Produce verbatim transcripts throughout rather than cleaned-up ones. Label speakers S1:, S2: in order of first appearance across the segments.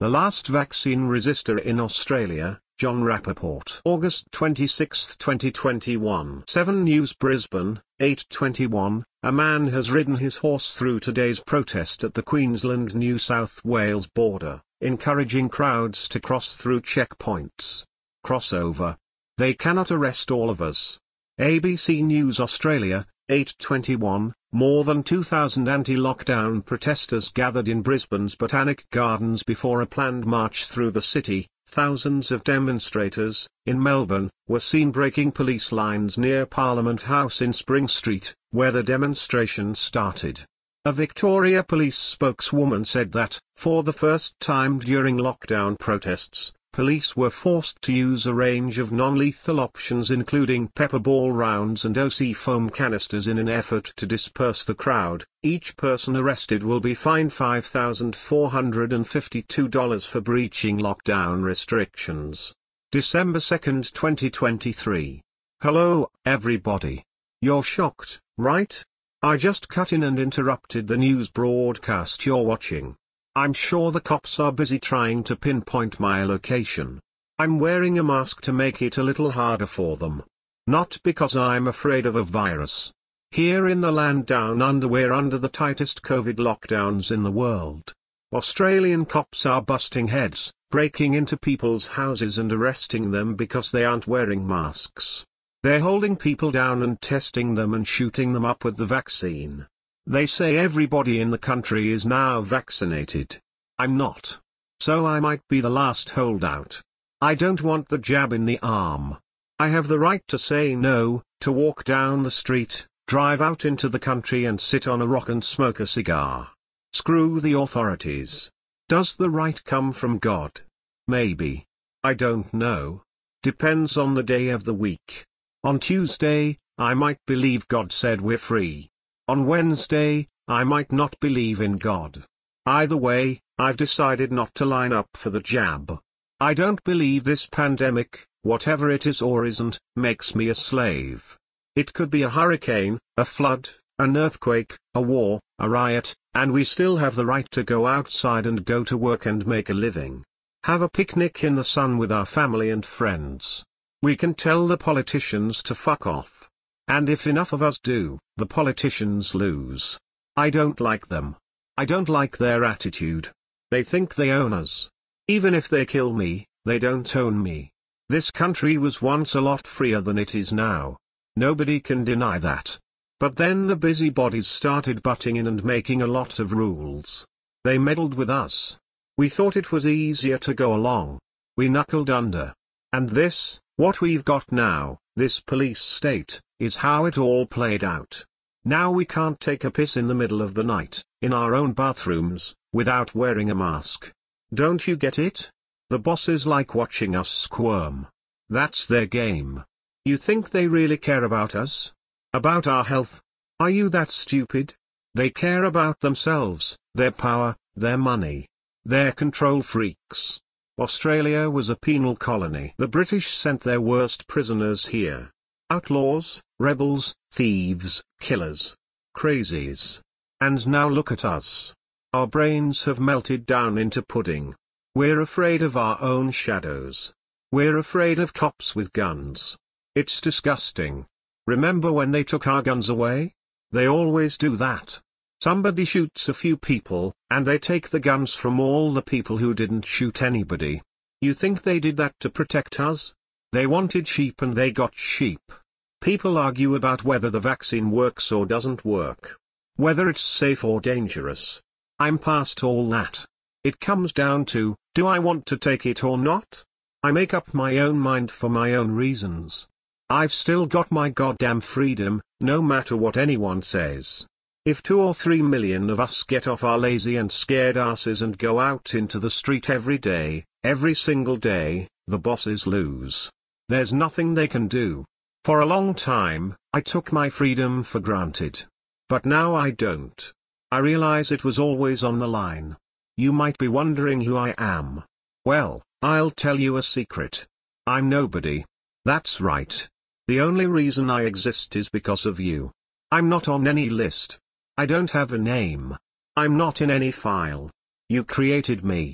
S1: The last vaccine resistor in Australia, John Rappaport. August twenty-sixth twenty twenty-one. seven News Brisbane, eight twenty-one, a man has ridden his horse through today's protest at the Queensland-New South Wales border, encouraging crowds to cross through checkpoints. Crossover. They cannot arrest all of us. A B C News Australia, eight twenty-one, more than two thousand anti-lockdown protesters gathered in Brisbane's Botanic Gardens before a planned march through the city. Thousands of demonstrators, in Melbourne, were seen breaking police lines near Parliament House in Spring Street, where the demonstration started. A Victoria Police spokeswoman said that, for the first time during lockdown protests, police were forced to use a range of non-lethal options including pepper ball rounds and O C foam canisters in an effort to disperse the crowd. Each person arrested will be fined five thousand four hundred fifty-two dollars for breaching lockdown restrictions. December second twenty twenty-three. Hello, everybody. You're shocked, right? I just cut in and interrupted the news broadcast you're watching. I'm sure the cops are busy trying to pinpoint my location. I'm wearing a mask to make it a little harder for them. Not because I'm afraid of a virus. Here in the land down under we're under the tightest COVID lockdowns in the world. Australian cops are busting heads, breaking into people's houses and arresting them because they aren't wearing masks. They're holding people down and testing them and shooting them up with the vaccine. They say everybody in the country is now vaccinated. I'm not. So I might be the last holdout. I don't want the jab in the arm. I have the right to say no, to walk down the street, drive out into the country and sit on a rock and smoke a cigar. Screw the authorities. Does the right come from God? Maybe. I don't know. Depends on the day of the week. On Tuesday, I might believe God said we're free. On Wednesday, I might not believe in God. Either way, I've decided not to line up for the jab. I don't believe this pandemic, whatever it is or isn't, makes me a slave. It could be a hurricane, a flood, an earthquake, a war, a riot, and we still have the right to go outside and go to work and make a living. Have a picnic in the sun with our family and friends. We can tell the politicians to fuck off. And if enough of us do, the politicians lose. I don't like them. I don't like their attitude. They think they own us. Even if they kill me, they don't own me. This country was once a lot freer than it is now. Nobody can deny that. But then the busybodies started butting in and making a lot of rules. They meddled with us. We thought it was easier to go along. We knuckled under. And this, what we've got now, this police state, is how it all played out. Now we can't take a piss in the middle of the night, in our own bathrooms, without wearing a mask. Don't you get it? The bosses like watching us squirm. That's their game. You think they really care about us? About our health? Are you that stupid? They care about themselves, their power, their money. They're control freaks. Australia was a penal colony. The British sent their worst prisoners here. Outlaws, rebels, thieves, killers. Crazies. And now look at us. Our brains have melted down into pudding. We're afraid of our own shadows. We're afraid of cops with guns. It's disgusting. Remember when they took our guns away? They always do that. Somebody shoots a few people, and they take the guns from all the people who didn't shoot anybody. You think they did that to protect us? They wanted sheep and they got sheep. People argue about whether the vaccine works or doesn't work. Whether it's safe or dangerous. I'm past all that. It comes down to, do I want to take it or not? I make up my own mind for my own reasons. I've still got my goddamn freedom, no matter what anyone says. If two or three million of us get off our lazy and scared asses and go out into the street every day, every single day, the bosses lose. There's nothing they can do. For a long time, I took my freedom for granted. But now I don't. I realize it was always on the line. You might be wondering who I am. Well, I'll tell you a secret. I'm nobody. That's right. The only reason I exist is because of you. I'm not on any list. I don't have a name. I'm not in any file. You created me.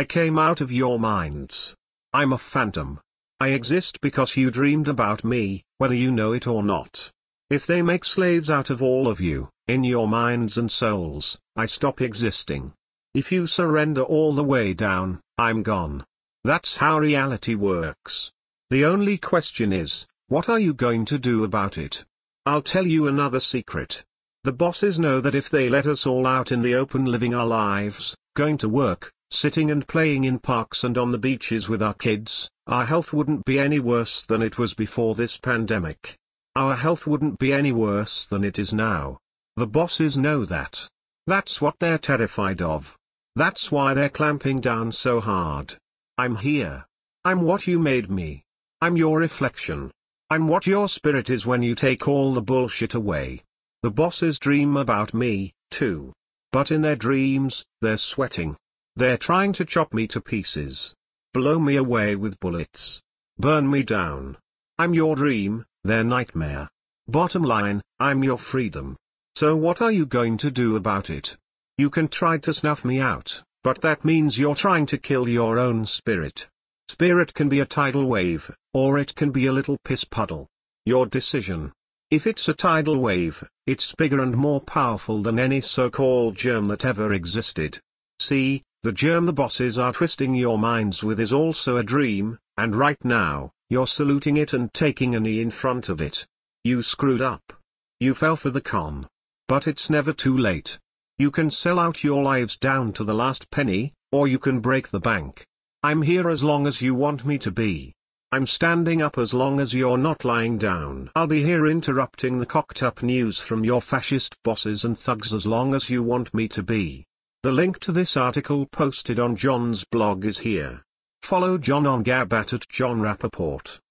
S1: I came out of your minds. I'm a phantom. I exist because you dreamed about me, whether you know it or not. If they make slaves out of all of you, in your minds and souls, I stop existing. If you surrender all the way down, I'm gone. That's how reality works. The only question is, what are you going to do about it? I'll tell you another secret. The bosses know that if they let us all out in the open living our lives, going to work, sitting and playing in parks and on the beaches with our kids, our health wouldn't be any worse than it was before this pandemic. Our health wouldn't be any worse than it is now. The bosses know that. That's what they're terrified of. That's why they're clamping down so hard. I'm here. I'm what you made me. I'm your reflection. I'm what your spirit is when you take all the bullshit away. The bosses dream about me, too. But in their dreams, they're sweating. They're trying to chop me to pieces. Blow me away with bullets. Burn me down. I'm your dream, their nightmare. Bottom line, I'm your freedom. So what are you going to do about it? You can try to snuff me out, but that means you're trying to kill your own spirit. Spirit can be a tidal wave, or it can be a little piss puddle. Your decision. If it's a tidal wave, it's bigger and more powerful than any so-called germ that ever existed. See, the germ the bosses are twisting your minds with is also a dream, and right now, you're saluting it and taking a knee in front of it. You screwed up. You fell for the con. But it's never too late. You can sell out your lives down to the last penny, or you can break the bank. I'm here as long as you want me to be. I'm standing up as long as you're not lying down. I'll be here interrupting the cocked up news from your fascist bosses and thugs as long as you want me to be. The link to this article posted on John's blog is here. Follow John on Gab at John Rappaport.